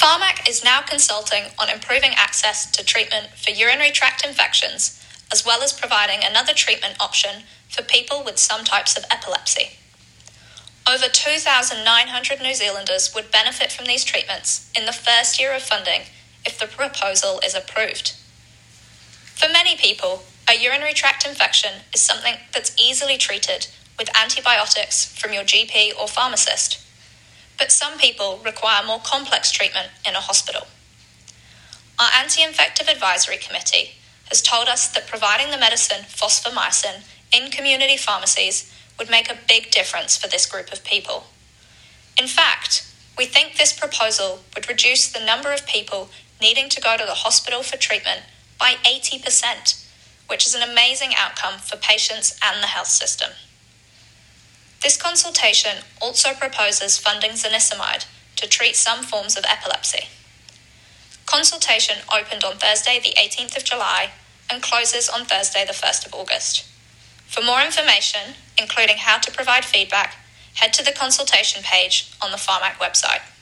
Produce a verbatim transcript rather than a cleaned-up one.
Pharmac is now consulting on improving access to treatment for urinary tract infections, as well as providing another treatment option for people with some types of epilepsy. Over two thousand nine hundred New Zealanders would benefit from these treatments in the first year of funding if the proposal is approved. For many people, a urinary tract infection is something that's easily treated with antibiotics from your G P or pharmacist, but some people require more complex treatment in a hospital. Our Anti-Infective Advisory Committee has told us that providing the medicine fosfomycin in community pharmacies would make a big difference for this group of people. In fact, we think this proposal would reduce the number of people needing to go to the hospital for treatment by eighty percent, which is an amazing outcome for patients and the health system. This consultation also proposes funding zonisamide to treat some forms of epilepsy. Consultation opened on Thursday the eighteenth of July and closes on Thursday the first of August. For more information, including how to provide feedback, head to the consultation page on the Pharmac website.